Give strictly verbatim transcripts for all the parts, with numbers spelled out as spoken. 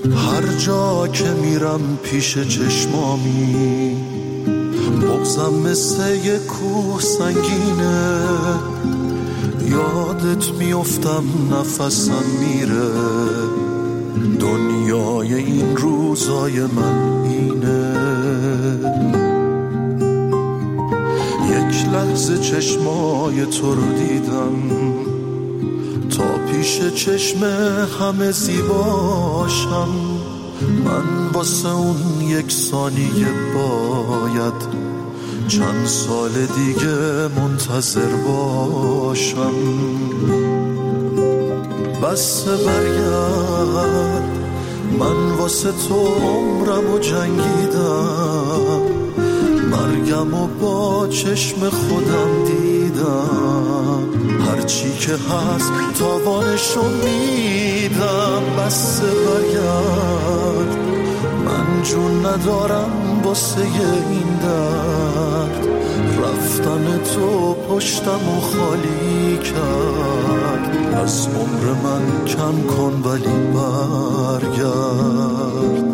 هر جا که میرم پیش چشمامی بغضم مثل یک کوه سنگینه، یادت میافتم نفسم میره، دنیای این روزای من اینه. یک لحظه چشمای تو رو دیدم تا پیش چشم همه زیباشم، من واسه اون یک ثانیه باید چند سال دیگه منتظر باشم. بس برگرد، من واسه تو عمرمو جنگیدم، مرگم و با چشم خودم دیدم، هرچی که هست تاوانشو میدم. بس برگرد، من جون ندارم واسه این درد، رفتن تو پشتم و خالی کرد، از عمر من کم کن ولی برگرد.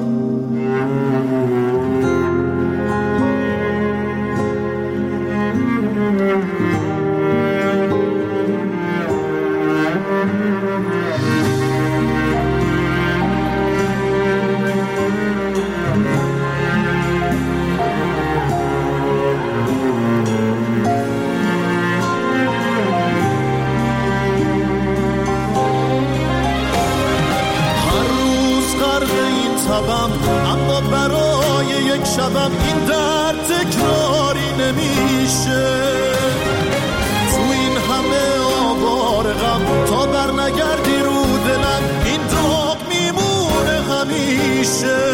اما برای یک شبم این درد تکراری نمیشه، تو این همه آوار غم تا بر نگردی رو دلم این داغ میمونه همیشه.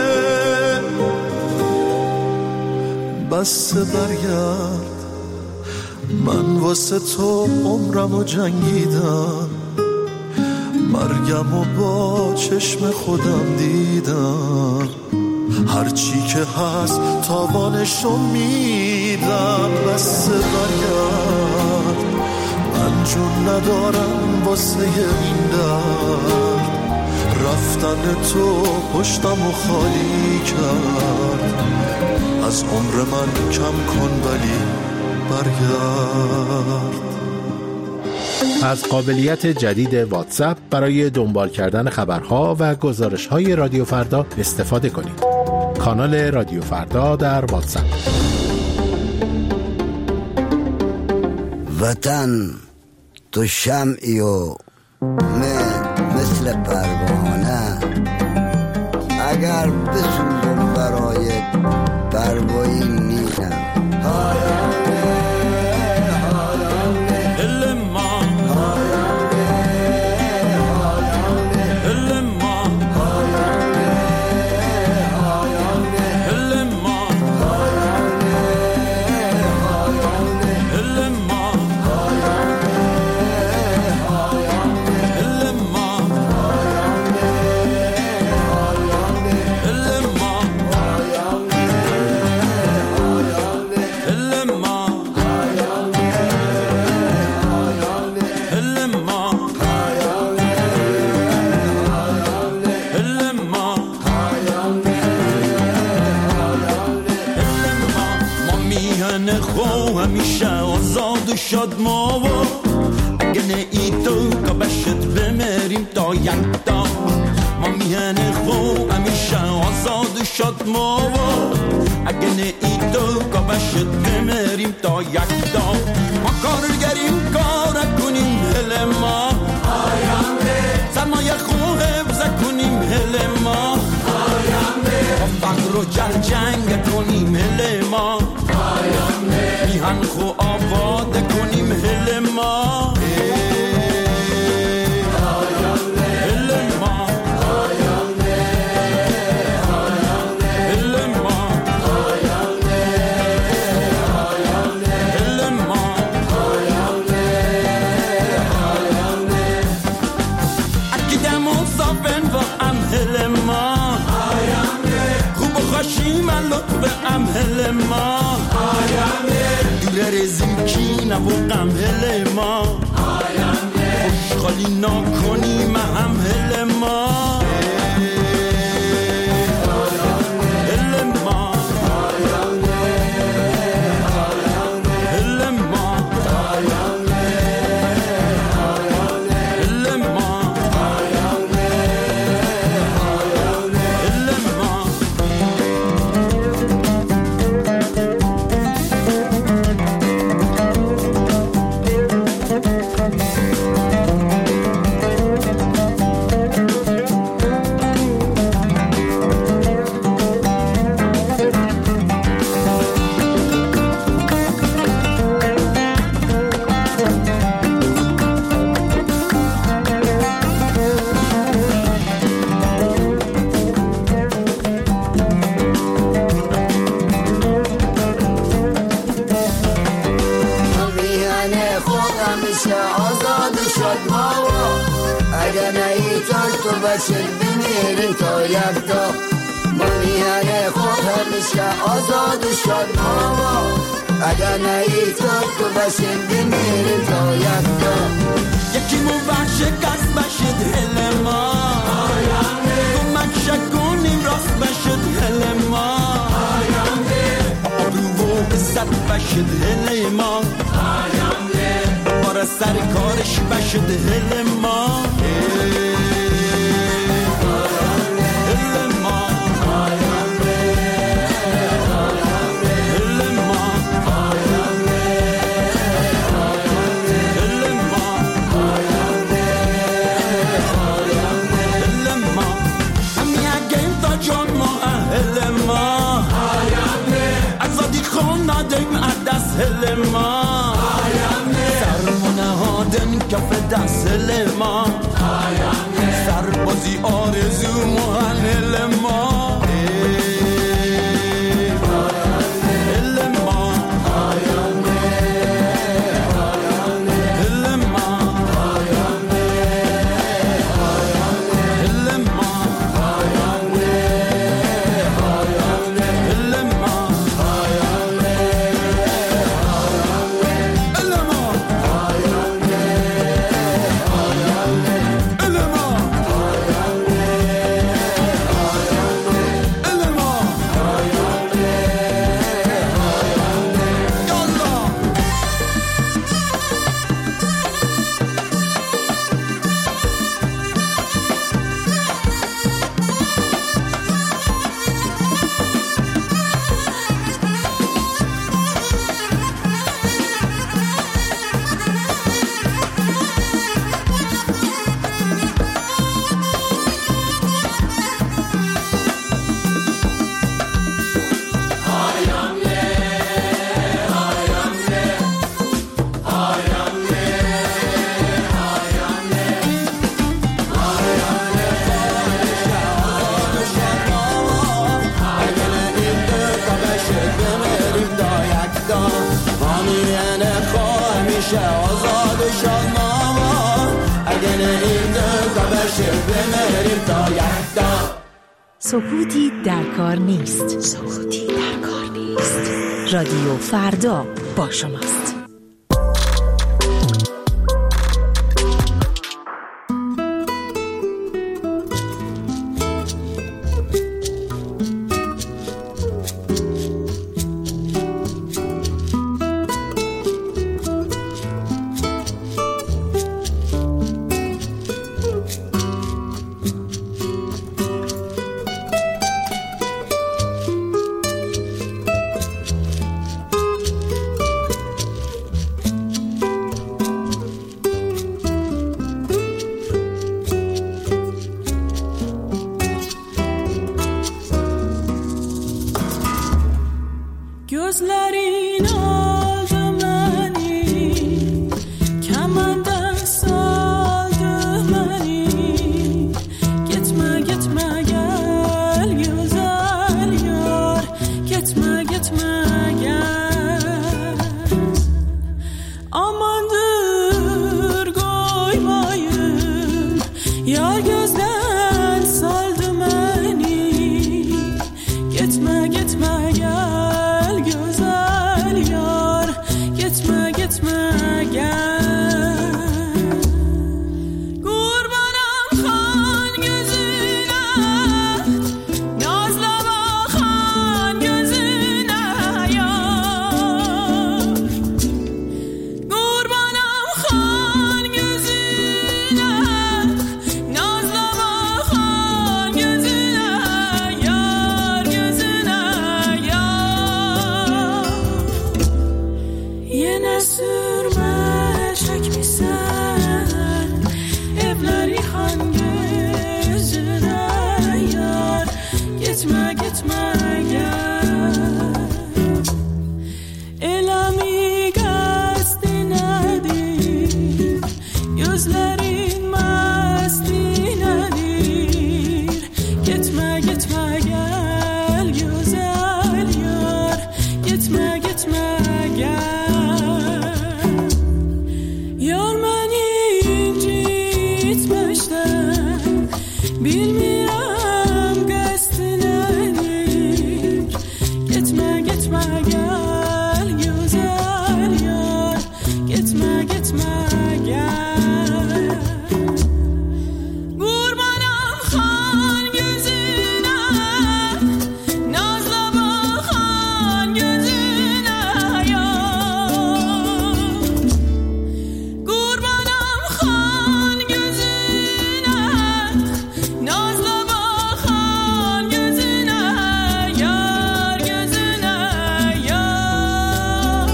بس برگرد، من واسه تو عمرمو جنگیدم، مرگم و با چشم خودم دیدم، هرچی که هست تاوانشو میدم. بس برگرد، من جون ندارم واسه این درد، رفتن تو پشتم و خالی کرد، از عمر من کم کن ولی برگرد. از قابلیت جدید واتساپ برای دنبال کردن خبرها و گزارش‌های رادیو فردا استفاده کنید. کانال رادیو فردا در واتساپ. وطن تو شمعی و من مثل پروانه، اگر بسوزم برای پروایی نیستم. شاد ما و اگه نه ای تو که بشت بمریم تا یک تا، ما میهن خو همیشه آزاد شاد ما و اگه نه ای تو که بشت بمریم تا یک تا، ما کارگریم کار کنیم هل ما سرمایه خو حفظ کنیم هل ما، با فقر و جنگ جنگ کنیم هل ما، میهن خو آباد کنیم هل ما، هل ما، هل ما، هل ما، اکیدم و صافن و ام هل ما، خوب و خوشیم لطف ام هل ما، رزیم کی نبودم هل ما، خوشخالی نکنیم هم هل ما، ایتار تو بشه بمیریم تا یکتا ما میهن خود همیشه آزاد و شاد ماما اگر نه ایتار تو بشه بمیریم تا یکتا یکی مو بخشه کس بشه دل ما کمک شکنیم راست بشه دل ما آبرو و بزد بشه دل ما بار سر کارش بشه دل ما هل ما سرمونه هادن کف دست هل ما سربازی آرزو مهن هل ما سکوتی در کار نیست. سکوتی در کار نیست. رادیو فردا با شماست. Yar məni incitmişlər bilmirəm qəsdinədir. Getmə, getmə, gəl gözəl yar. Getmə, getmə, gəl. Qurbanam xan gözünə, nazla baxan gözünə yar. Qurbanam xan gözünə, nazla baxan gözünə yar, gözünə yar.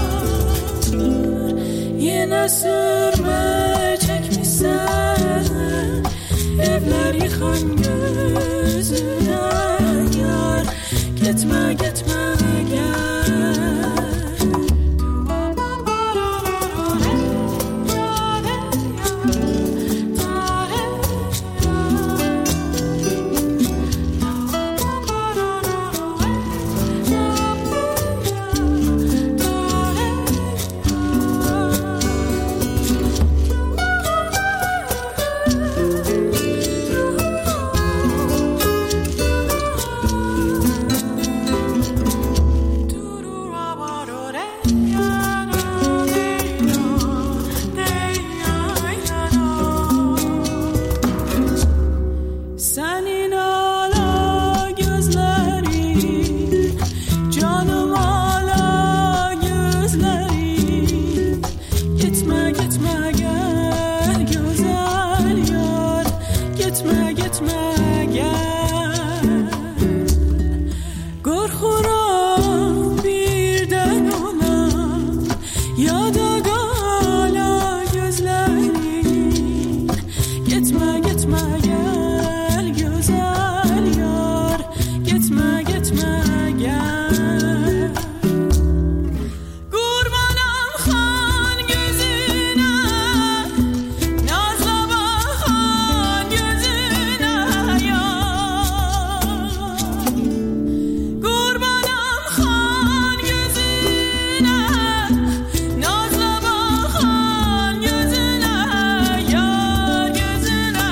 Yenə sürmə çəkmisən, evlər yıxan gözünə yar. Getmə, getmə, senin ala gözlerin, canım ala gözlerin. Gitme, gitme, gel güzel yar. Gitme, gitme, gel. Korkuram birden ona, ya da gala gözlerin. Gitme, gitme, gel güzel yar. Gitme, gitme, gel. Kurbanam xan gözüne, nazla baxan gözüne yar. Kurbanam xan gözüne, nazla baxan gözüne yar, gözüne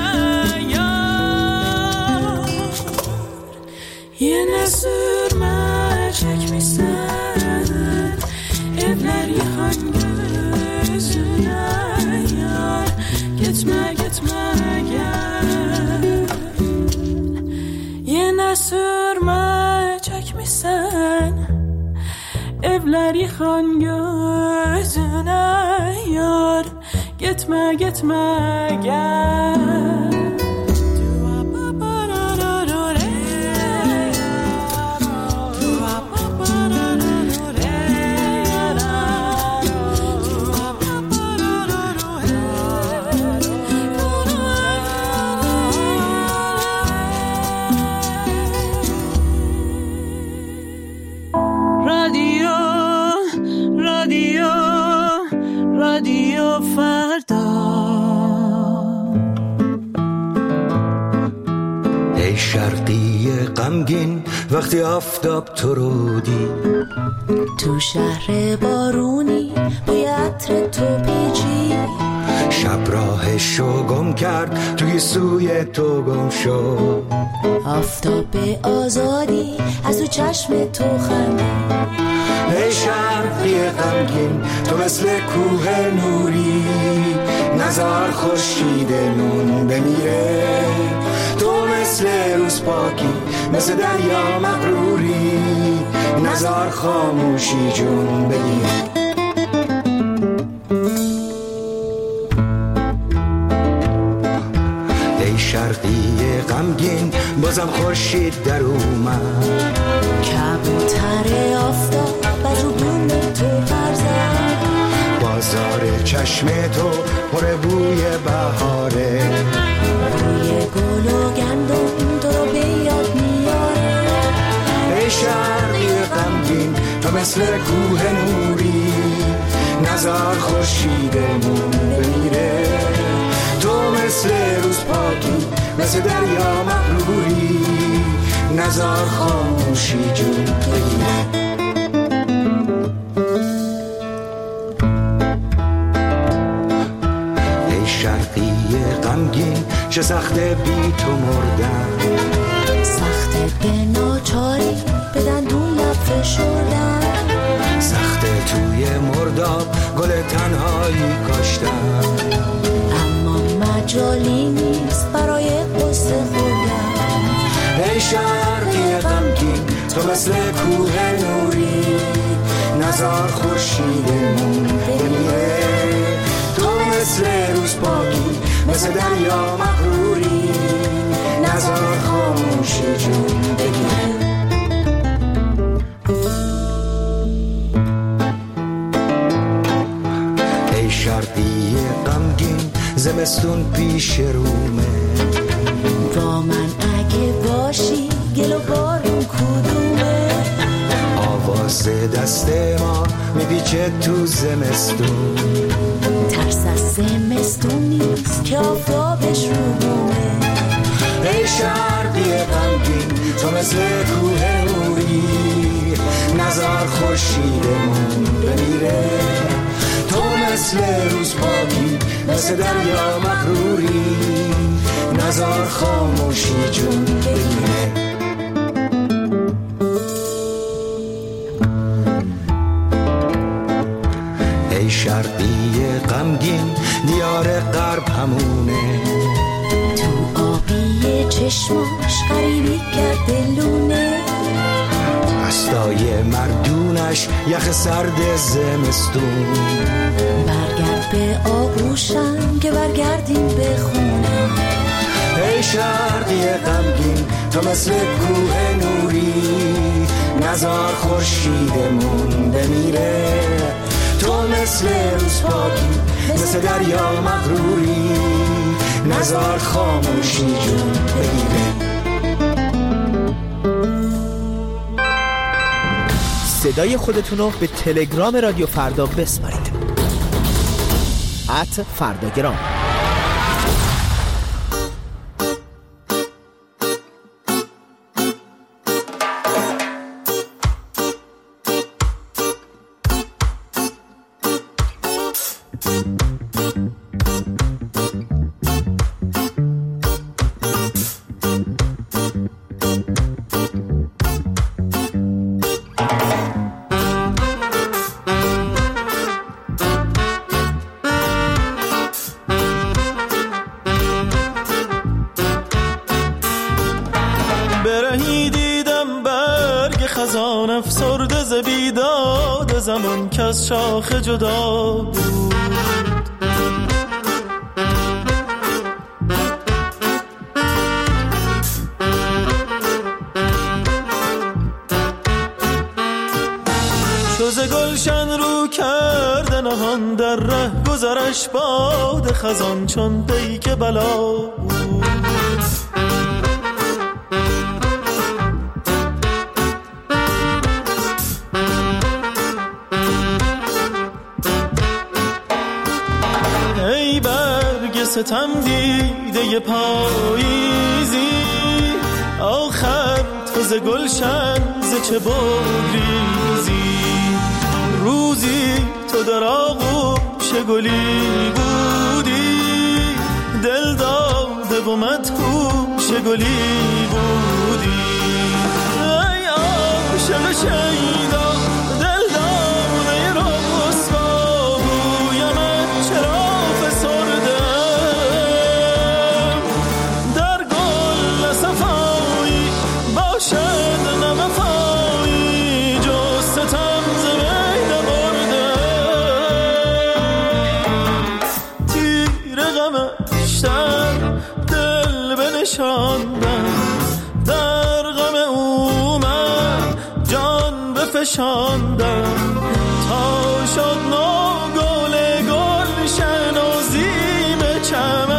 yar. Yine sürme çekmişsen, evler yıkan gözüne yar. Gitme, gitme, gel. Yine sürme çekmişsen, evler yıkan gözüne yar. Gitme, gitme, gel. رادیو رادیو رادیو فردا. ای شرقی غمگین وقتی آفتاب تو رو دید، تو شهر بارونی بوی عطر تو پیچی، شب راهشو گم کرد توی سوی تو گم شد. آفتاب آزادی از تو چشم تو خندید. ای شرقی غمگین تو مثل کوه نوری، نزار خورشیدمون بمیره. تو مثل روز پاکی، مثل دریا مغروری، نزار خاموشی جون بگیره. ای شرقی غمگین بازم خورشید در اومد، کبوتر آفتاب بر رو بوم تو پر زد. بازار چشم تو پر بوی بهاره، بوی گل و گندم تو رو به یاد میاره. ای شرقی غمگین تو مثل کوه نوری، نزار خورشیدمون بمیره. تو مثل روز پاکی، مثل دریا مغروری، نزار خاموشی جون بگیره. ای شرقی غمگین چه سخته بی تو مردن، سخته به ناچاری بدن دون لب فشردن، سخته توی مرداب گل تنهایی کاشتن، اما مجالی نیست برای قصه خوردن. ای شرقی غمگین تو مثل کوه نوری، نزار خورشیدمون بمیره، تو مثل روز پاکی مثل دریا مغروری، نزار خاموشی جون بگیره. ای شرقی غمگین زمستون پیش رومه، با من اگه باشی گل و بارون کدومه، آواز دست ما میپیچه تو زمستون، ترس از زمستون نیست که آفتابش رو بومه. ای شرقی غمگین تو مثل کوه نوری، نزار خورشیدمون بمیره، تو مثل روز پاکی مثل دریا مغروری، نزار خاموشی جون بگیره. ای شرقی غمگین دیار غرب همونه، تو آبی چشماش غریبی کرده لونه، هستای مردونش یخ سرد زمستون، برگرد به آغوشم که برگردیم به خونه. ای شرقی غمگین تو مثل کوه نوری، نزار خورشیدمون بمیره، تو مثل روز پاکی مثل دریا مغروری، نزار خاموشی جون بگیره. صدای خودتونو به تلگرام رادیو فردا بسپارید. ات فرداگرام. زمان که از شاخ جدا بود، شوز گلشن رو کرده نهان در ره گذرش باد خزان چون پیک بلا بود. ستم دیده پاییزی، آخر تو ز گلشن ز چه بگریزی، روزی تو در آغوش گلی بودی، دل داده و مدهوش گلی بودی. ای عاشق شیدا دل داده رسوا، گویمت چرا در غم او من جان بفشاندم، تا شد نو گل گلشن و زیب چمن،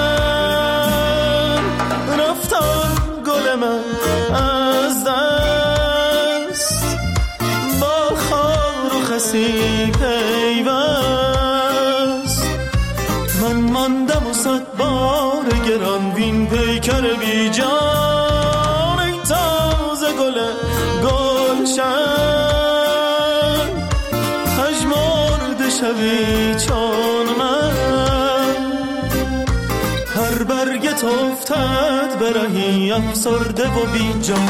رفتن گل من از دست، با خار و خسی پیوست، من ماندم و صد بار گران بین پیکر بی جان، ای تازه گل گلشن، پژمرده شوی چون من، هر برگ تو برهی افسرده و بی جان.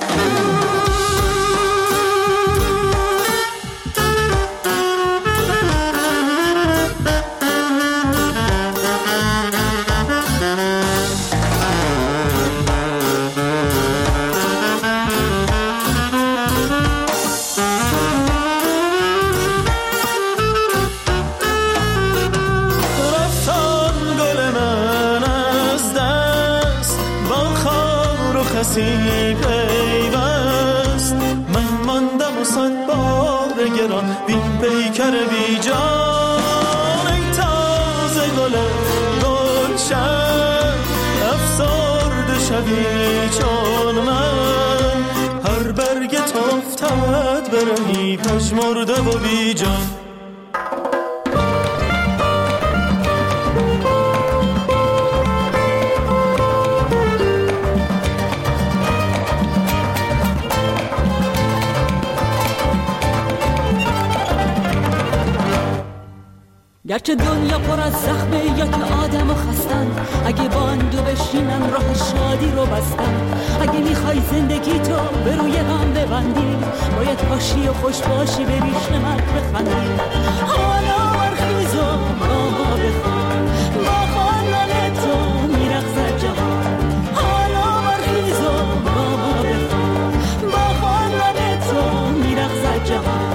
پیوست من ماندم و صد بار گران وین پیکر بی جان. ای تازه گل گلشن افسرده شوی چون من، هر برگ تافتد برهی پژمرده و بی جان. گرچه دنیا پر از زخمه یا که آدم و خستن، اگه باندو بشینن راه شادی رو بستن. اگه میخوای زندگی تو به روی هم ببندی، باید پاشی و خوش باشی بریش مرد بخندی. حالا برخیز و با ما بخوان، با خواندن تو میرقصد جهان. حالا برخیز و با ما بخوان، با خواندن تو میرقصد جهان.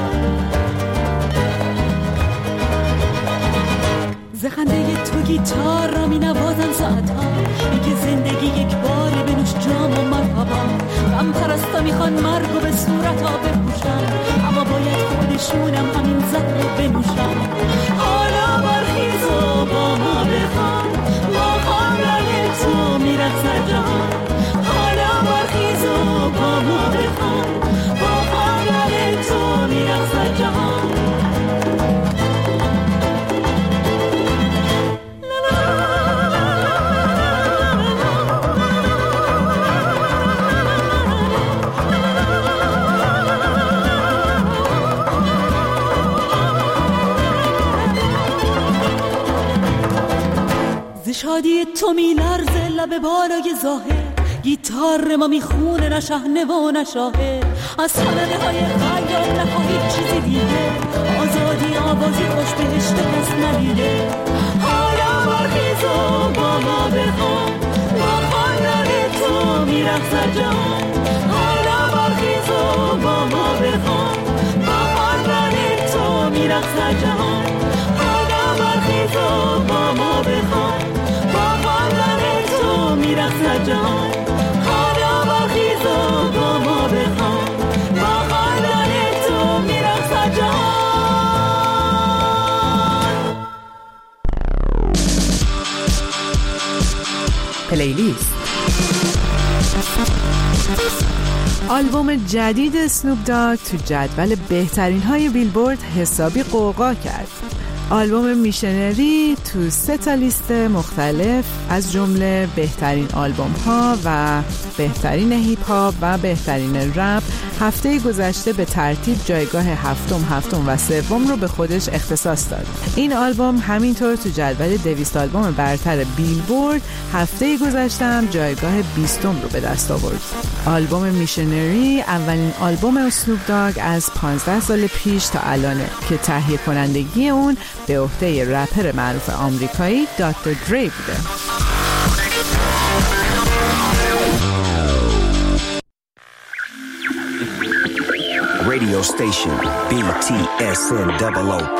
زخنده تو گیتار را می نوازن ساعتها، میگه زندگی یک باری بنوش جام و مرحبا. غم پرستا میخوان مرگو به صورتا بپوشن، اما باید خودشونم همین زهر بنوشن. حالا برخیز و با ما بخوان، با خواندن تو میرقصد جهان. حالا برخیز و با ما بخوان، با خواندن تو میرقصد جهان. شادی تو می لرزه لب بالای ظاهر، گیتار ما میخونه نه شهنه و نه شاهه. از خانده های خیال نخواهید چیزی دیگه، آزادی آوازی خوش بهشت کس ندیده. حالا برخیز و با ما بخوان، با خواندن تو میرقصد جهان. حالا برخیز و با ما بخوان، با خواندن تو میرقصد جهان. حالا برخیز و با ما بخوان، میرقصد جهان. حالا برخیز و با ما بخوان، با خواندن تو میرقصد جهان. پلیلیست. آلبوم جدید اسنوپ داگ تو جدول بهترین های بیلبورد حسابی قوقا کرد. آلبوم میشنری تو سه تا لیست مختلف از جمله بهترین آلبوم ها و بهترین هیپ هاپ و بهترین رپ هفته گذشته به ترتیب جایگاه هفتم، هفتم و سوم رو به خودش اختصاص داد. این آلبوم همینطور تو جدول دویست آلبوم برتر بیلبورد هفته گذشته هم جایگاه بیستم رو به دست آورد. آلبوم میشنری اولین آلبوم اسنوپ داگ از پانزده سال پیش تا الانه که تهیه کنندگی اون به عهده رپر معروف آمریکایی دکتر دری بوده. Radio station B T S N O O P.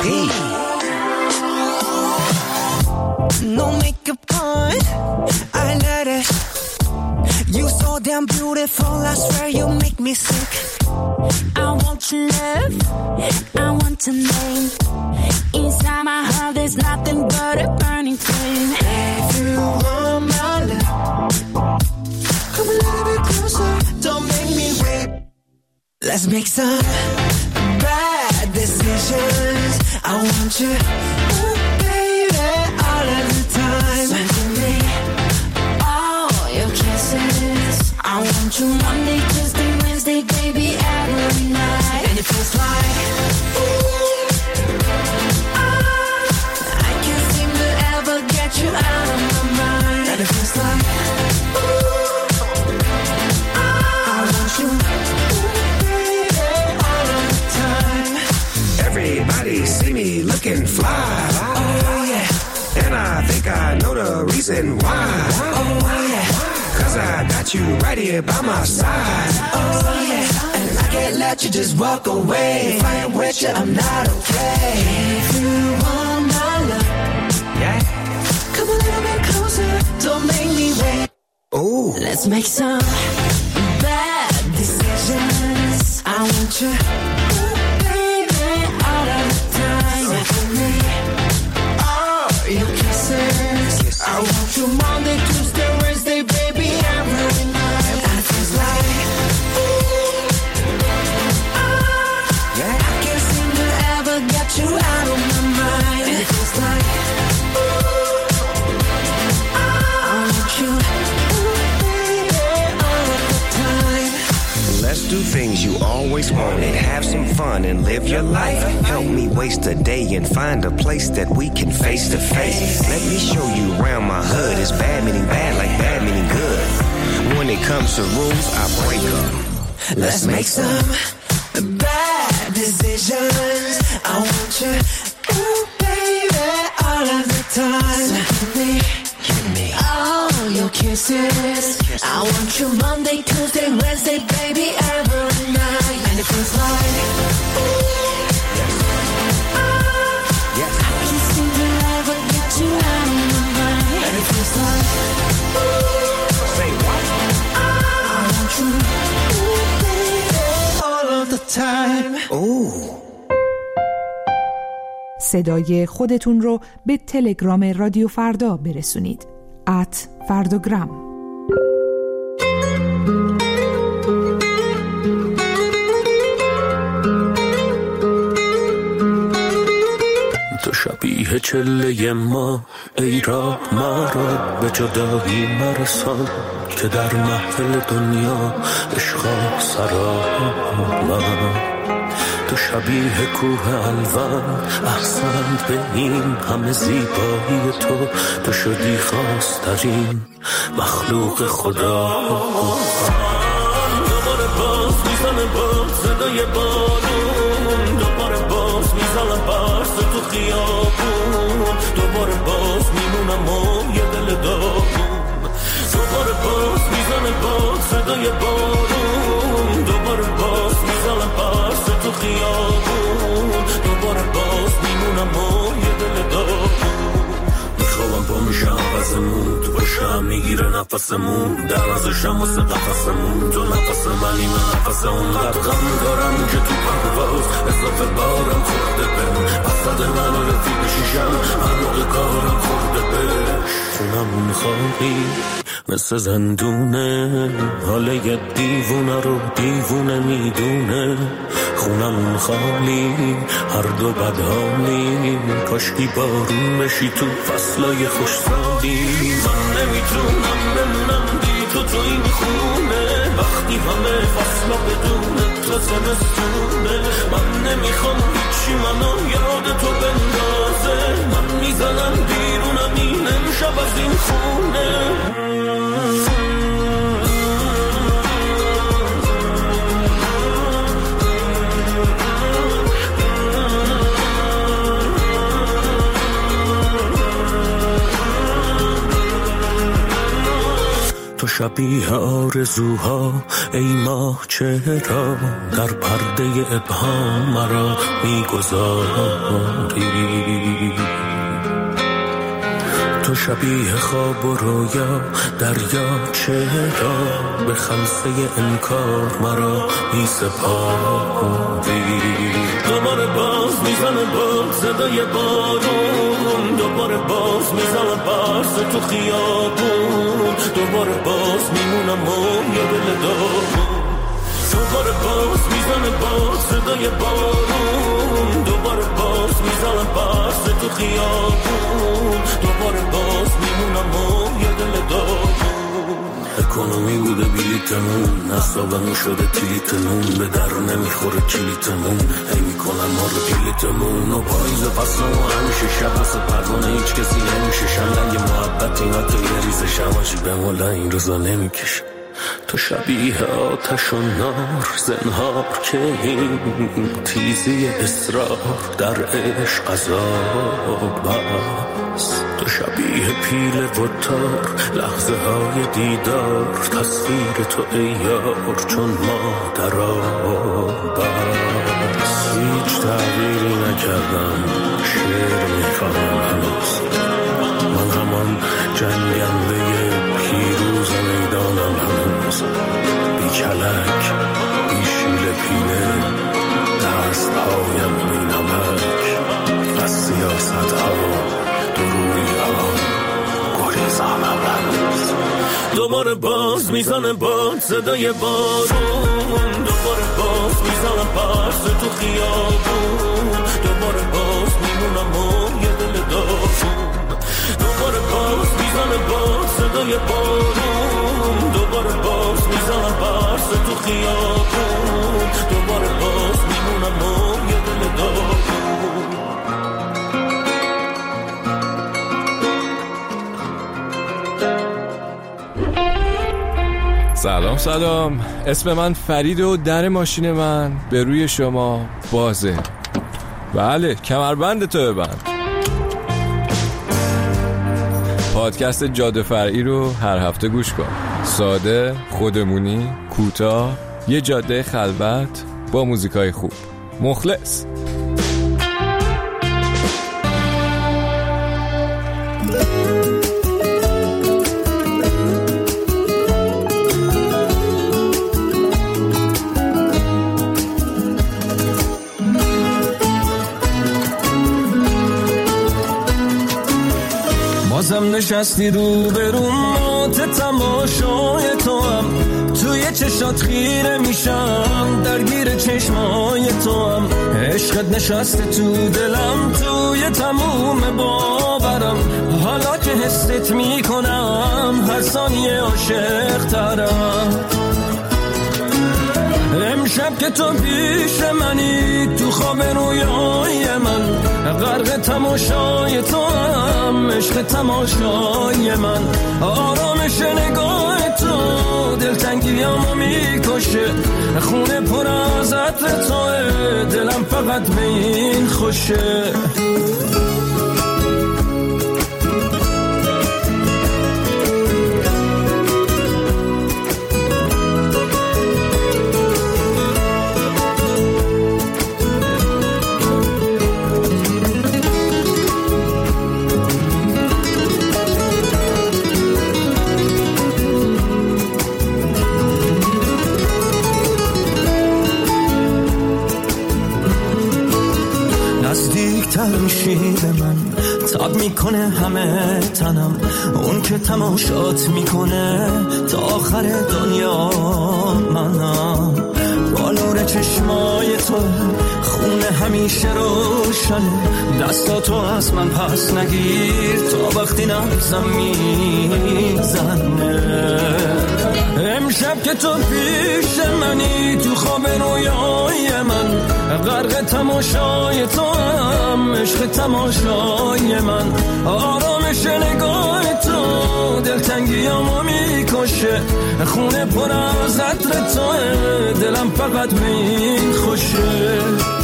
No makeup on, I let it. You so damn beautiful, I swear you make me sick. I want your love, I want your name. Inside my heart there's nothing but a burning flame. If you want my love, come a little bit closer, don't make me wait. Let's make some bad decisions. I want you, ooh, baby, all of the time. So give me all your kisses. I want you Monday, Tuesday, Wednesday, baby, every night. And it feels like, ooh, ah, I can't seem to ever get you out of my mind. And it feels like, ooh, reason why. Oh yeah, cause I got you right here by my side. Oh yeah, and I can't let you just walk away. If I ain't with you, I'm not okay. If you want my love, yeah, come a little bit closer, don't make me wait. Oh, let's make some bad decisions. I want you, baby, all of the time. So for me, all your kisses. Yes. I want you Monday, Tuesday, Wednesday, baby, every night. And it feels like, ooh, ah, yeah. I can't seem to ever get you out of my mind. And it feels like, ooh, ah, I want you. Let's do things you always wanted. Have some fun and live your life. Help me waste a day and find a place that we can face to face. Let me show you around my hood. It's bad meaning bad like bad meaning good. When it comes to rules, I break them. Let's make some bad decisions. I want you, ooh baby, all of the time. So give me, give me all your kisses. I want you Monday, Tuesday, Wednesday, baby, every night. And it feels like, ooh, ah, yes. I can't seem to ever get you out of my mind. And it feels like, ooh, say what? Ah, I want you, ooh, baby, all of the time. Ooh. صدای خودتون رو به تلگرام رادیو فردا برسونید. ات فردوگرام. تو شبیه چله ما ای را مرا به جدایی مرسان که در محفل دنیا عشقا سرا من. تو شبیه کوه الوان احسنت به این همه زیبایی تو. تو شدی خواسترین مخلوق خدا. دوباره باز میزنه باز صدای بارون. دوباره باز میزنم برس تو خیابون. دوباره باز میمونم و یه دل داغون. دوباره باز میزنه باز صدای بارون. دوباره باز میزنم برس تو خیابون. دوباره باز میمونم و یه دل داغون. میخوام پا میشم وزمون تو باشم میگیره نفسمون. در ازشم واسه قفسمون. تو نفس منی من نفس اون. غرقم دارم که تو پرواز اضافه بارم خورده بهم. اسد منو رفیق شیشم هر موقع کارم خورده بهش. خونمون خالی مثل زندونه. حال یه دیوونه رو دیوونه میدونه. خونمون خالی هر دو بدحالی. کاشکی بارون بشی تو فصلای خوشسالی. من نمیتونم بمونم بی تو تو این خونه. وقتی همه فصلا بدون تو زمستونه. من نمیخوام هیچی منو یاد تو بندازه. من میزنم بیرونم این امشب از این خونه. تو شبیه آرزوها ای ماه چرا در پرده ابهام مرا میگذاری. تو شبیه خواب و رویا دریا چرا به خلسه انکار مرا میسپاری. دوباره باز میزنه باز صدای بارون. دوباره باز میزنه برس تو خیابون. دوباره باز میمونم و یه دل داغون. دوباره باز میزنه باز صدای بارون. دوباره باز میزنه برس تو خیابون. دوباره باز میمونم و یه دل داغون. اکونومی بوده بلیتمون. نصابمون شده تیلیتمون. به در نمیخوره کلیتمون. هی میکنن ما رو کلیتمون. و پاییز پس نمو همیشه شب واسه پروانه هیچ کسی نمیشه. شنگ محبت اینا تو یه ریز شماشی به مولا این روزا نمیکشه. تو شبیه آتش و نار زنهار که این تیزی اصرار در عشق عذاب است. تو شبیه پیل و تار، لحظه های دیدار، تصویر تو ای یار چون مادر آب است. هیچ تغییری نکردم، شعر میخوانم هنوز، من همان جنگنده پیروز میدانم هنوز، بی کلک بی شیل پیله، دست هایم بی نمک، از سیاست ها دروری ها گریزانم هنوز. دوباره باز میزنه باد صدای بارون، دوباره باز میزنم پرس تو خیابون، دوباره باز میمونم و یه دل داغون، دوباره باز میزنه باد صدای بارون، دوباره باز میزنم پرس تو خیابون، دوباره باز میمونم و یه دل داغون. سلام سلام، اسم من فرید و در ماشین من به روی شما بازه. بله، کمربند تو ببند. پادکست جاده فرعی رو هر هفته گوش کن. ساده، خودمونی، کوتاه، یه جاده خلوت با موزیکای خوب. مخلص. بازم نشستی رو برون مات تماشای تو هم، توی چشات خیره میشم درگیر چشمای تو هم، عشقت نشسته تو دلم توی تموم باورم، حالا که حست میکنم هر ثانیه عاشق ترم. امشب که تو پیش منی تو خواب رویای من، غرق تماشای تو هم عشق تماشای من، آرامش نگاه تو دلتنگیامو میکشه، خونه پر از عطر توه دلم فقط به این خوشه. نزدیکتر میشی به من، تاب میکنه همه تنم، اون که تماشات میکنه تا آخر دنیا منم، با نور چشمای تو خونه همیشه روشنه، دستاتو از من پس نگیر تا وقتی نبزم میزنه. امشب که تو پیش منی تو خواب رویای من، غرق تماشای تو هم عشق تماشای من، آرامش نگاه تو دلتنگیامو میکشه، خونه پر از عطر توه دلم فقط به این خوشه.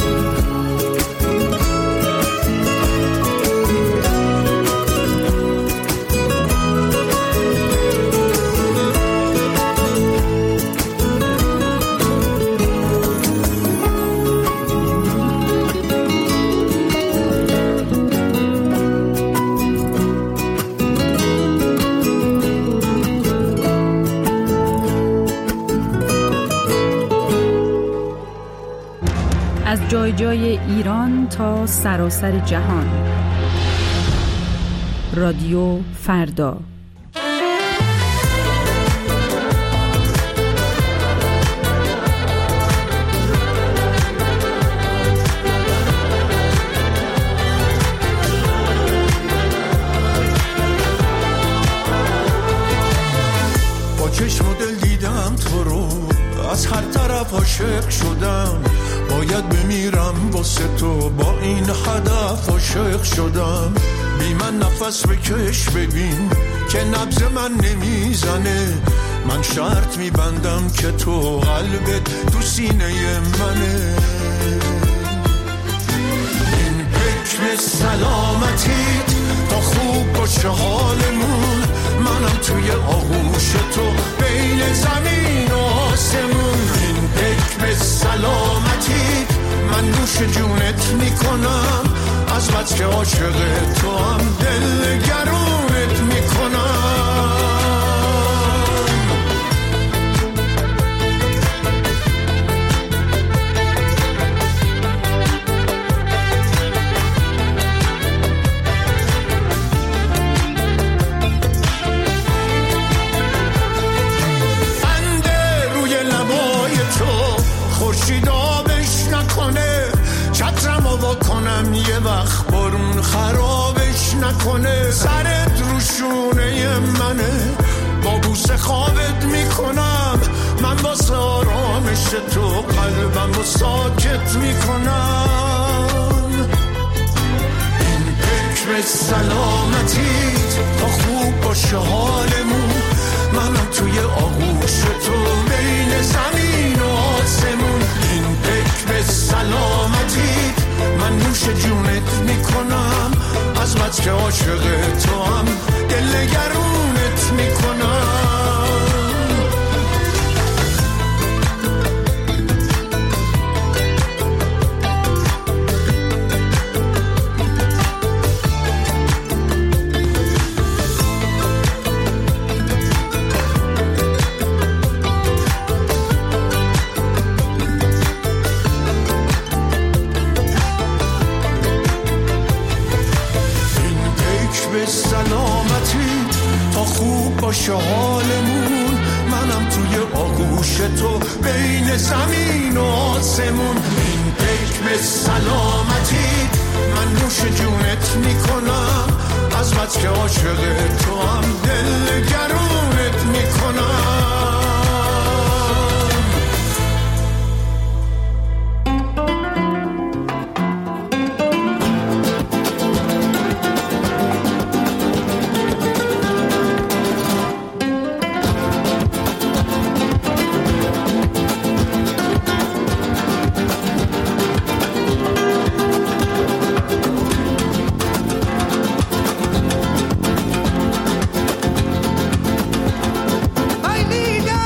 از جای جای ایران تا سراسر جهان. رادیو فردا. با چشم و دل دیدم تو رو، از هر طرف عاشق شدم، باید بمیرم واسه تو، با این هدف عاشق شدم. بی من نفس بکش ببین که نبض من نمیزنه، من شرط میبندم که تو قلبت تو سینه منه. این فکر سلامتیت تا خوب باشه حالمون، منم توی آغوش تو بین زمین و آسمون. این فکر سلامتیت من نوش جونت میکنم، از بس که عاشق تو هم دل گرونت میکنم. خنده روی لبای تو خورشید آبش نکنه، چترمو بکنم یه وقت بارون خرابش نکنه. سرت رو شونه منه، با بوسه خوابت میکنم، من واسه آرامش تو قلبم رو ساکت میکنم. این فکر سلامتیت تا خوب باشه حالمون، منم توی آغوش تو بین زمین و آسمون. این فکر سلامتیت من نوش جونت میکنم، از بس که عاشق تو هم دل گرونت میکنم. سلامتی تا خوب باشه حالمون، منم توی آغوش تو بین زمین و آسمون. این فکر سلامتی من نوش جونت میکنم، از بس که عاشق تو هم دل گرونت میکنم. I need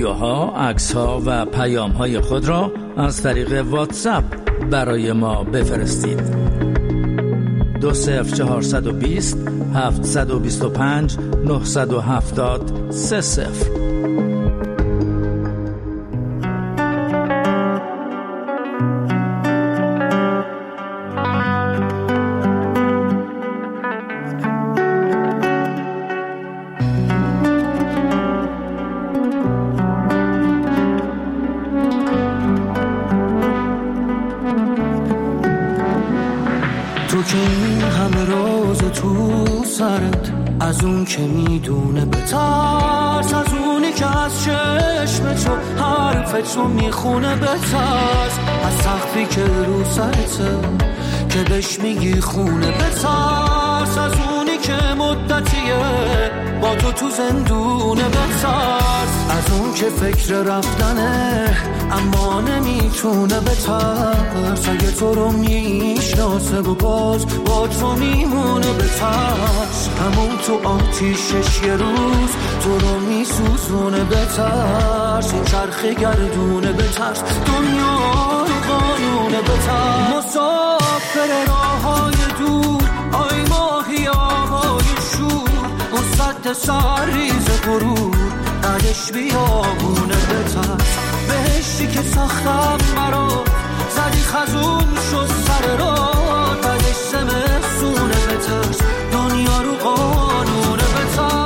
ویدیوها، عکس‌ها و پیام‌های خود را از طریق واتساپ برای ما بفرستید. دو صفر چهارصد و بیست هفتصد و بیست و پنج نهصد و هفتاد سه صفر. تو که این همه راز تو سرت، از اون که میدونه بترس، از اونی که از چشم تو حرفتو میخونه بترس، از سقفی که رو سرته که بهش میگی خونه بترس، از اونی که مدتیه با تو تو زندونه بترس، از اون که فکر رفتنه اما نمیتونه بترس، اگه تو رو میشناسه و باز با تو میمونه بترس، همون تو آتیشش یه روز تو رو میسوزونه بترس، این چرخ گردونه بترس، دنیا رو قانونه بترس، مسافر راه های دور آی ماهی آقای شور، اون صد سرریز غرور بعدش بیابونه بترس، بهشتی که ساختم مرا زدی خزون شد سر را، بعدش زمستونه بترس، دنیا رو قانونه بترس.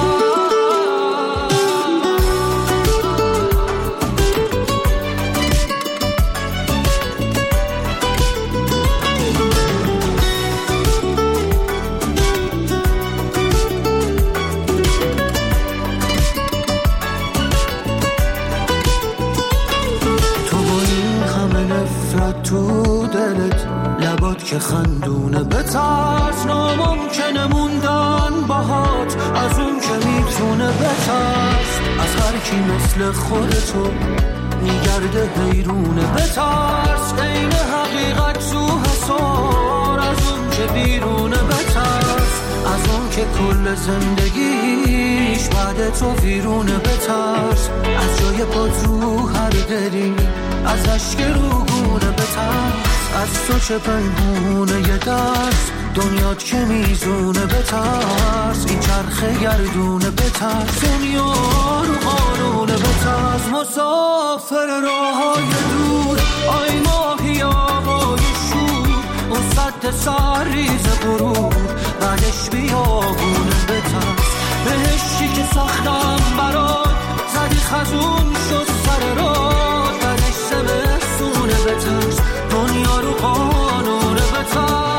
تو دلت لبات که خندونه بترس، ناممکنه موندن باهات از اون که میتونه بترس، از هر کی مثل خودتو میگرده حیرونه بترس، عین حقیقت تو حسار از اون که بیرونه بترس، از اون که کل زندگیش بعد تو ویرونه بترس، از جای پات رو هر دری از اشک روگونه بترس، از تو چه پنهونه یه درس دنیات که میزونه بترس، این چرخه گردونه بترس، دنیا رو قانونه بترس، مسافر راه های دور آی ماهی آقای شور، اون صد سرریز غرور بعدش بیابونه بترس، بهشتی که ساختم برات زدی خزون شد سر را، بعدش زمستونه بترس، دنیا رو قانونه بترس.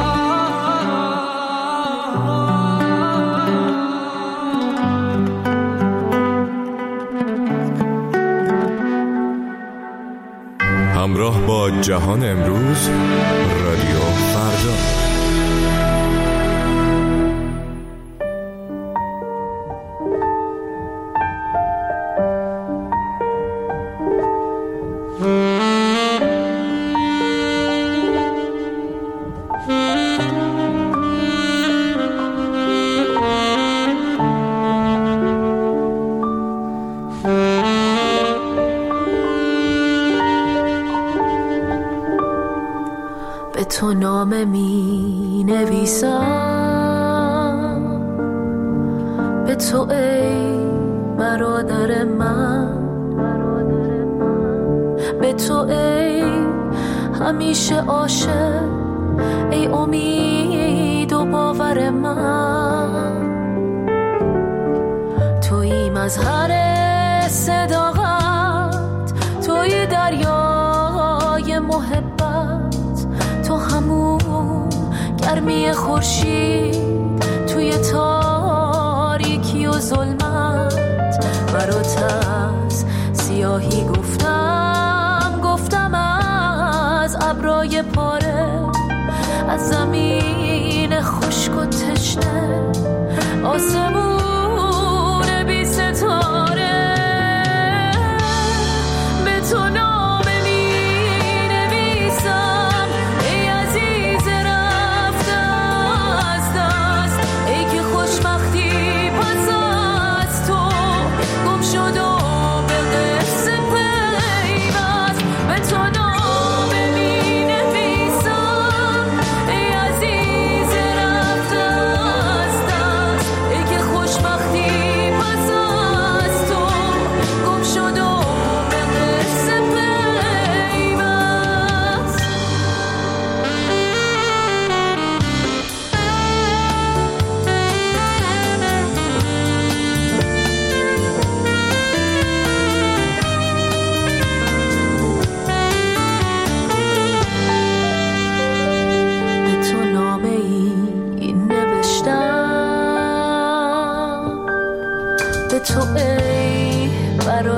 همراه با جهان امروز، رادیو فردا. به تو نامه می نویسم، به تو ای برادر من، به تو ای همیشه عاشق، ای امید و باور من، توی مظهر صداقت، توی دریای محبت، تو همون گرمی خورشید توی تاریکی و ظلمت، برات از سیاهی گفتم گفتم از ابرای پاره، از زمین خشک و تشنه، آسمون بی ستاره، به تو نامه می نویسم، ای عزیز رفته از دست، ای که خوشبختی پس از تو گم شد و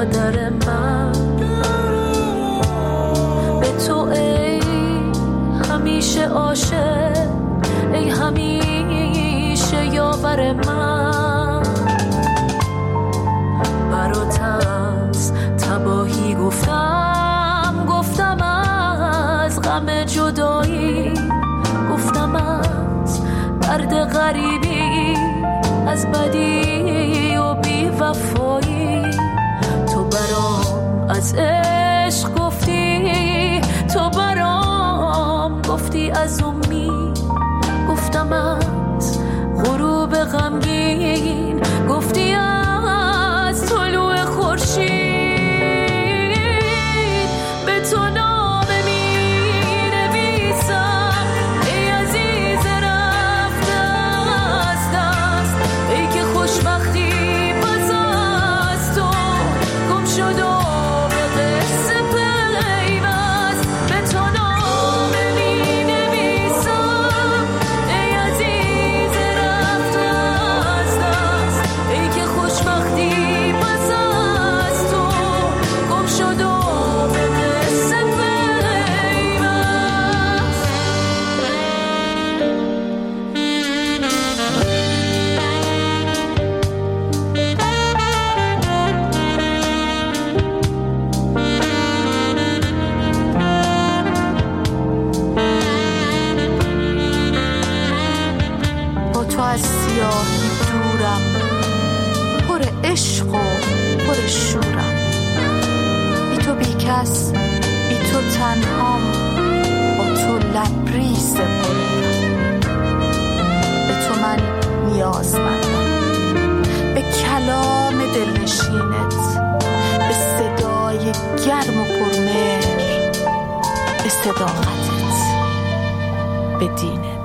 قدر من به تو ای همیشه عاشق، ای همیشه یاور من. برات از تباهی گفتم، گفتم از غم جدایی، گفتم از درد غریبی، از بدی و بی وفایی. تو برام از عشق گفتی، تو برام گفتی از امید، گفتم از غروب غمگین، گفتی از طلوع خورشید. به تو نامه می نویسم ای عزیز رفته از دست، ای که خوشبختی پس از تو گم شد و به قصه پیوست. به تو نامه می نویسم ای عزیز رفته از دست، ای که خوشبختی پس از تو گم شد و به قصه پیوست. با تو از سیاهی دورم، پر عشق و پر شورم، بی تو بی کس، بی تو تنهام، با تو لبریز بودم. به تو من نیازمندم، به کلام دلنشینت، به صدای گرم و پرمهر، به صداقتت، به دینت.